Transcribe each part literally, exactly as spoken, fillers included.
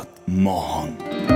ماهان.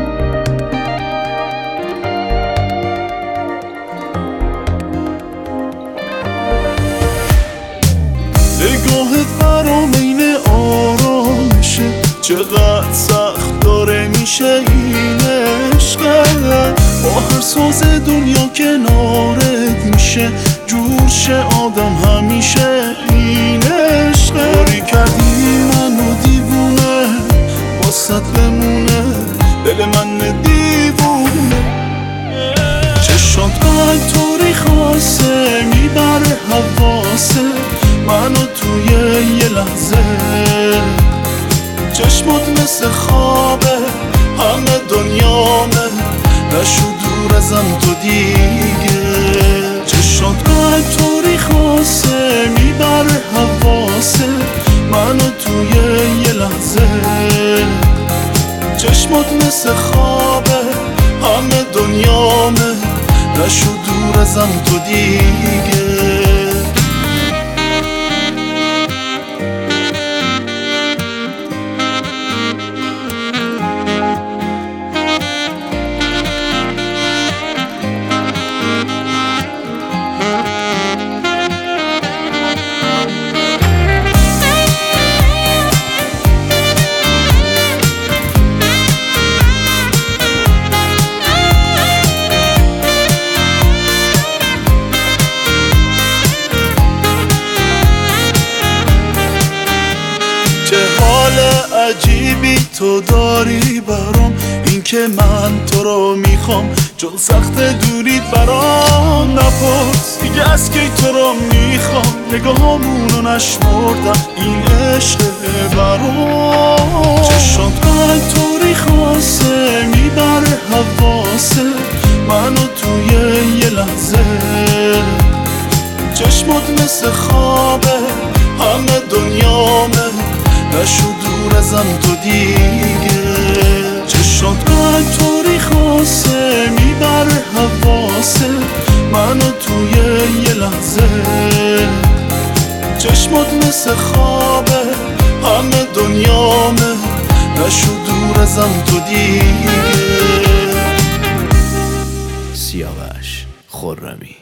نگاهت برام این آرامشه، چقدر سخت داره میشه این عشقت. با هر ساز دنیا کنارت میشه جور شه آدم همیشه این عشقت. کاری کردی منو دیوونه واسط بمونه دل من دیوونه. چشات قلب طوری خاصه میبره حواسه منو توی یه لحظه. چشمات مثل خوابه همه دنیامه نشو دور ازم تو دیگه. چشات قلب طوری خاصه میبره حواسه منو توی یه لحظه. چشمات مثل خوابه همه دنیامه نشو دور ازم تو دیگه. عجیبی تو داری برام، این که من تو رو میخوام چون سخت دوریت برام. نپرس دیگه از کی تو رو میخوام، نگاهامونو نشمردم این عشق برام. چشات قلب طوری خاصه میبره حواسه منو توی یه لحظه. چشمات مثل خوابه همه دنیامه نشو دور ازم تو دیگه. چشات قلب طوری خاصه میبره حواسه منو توی یه لحظه. چشمات مثل خوابه همه دنیامه نشو دور ازم تو دیگه. سیاوش خرمی.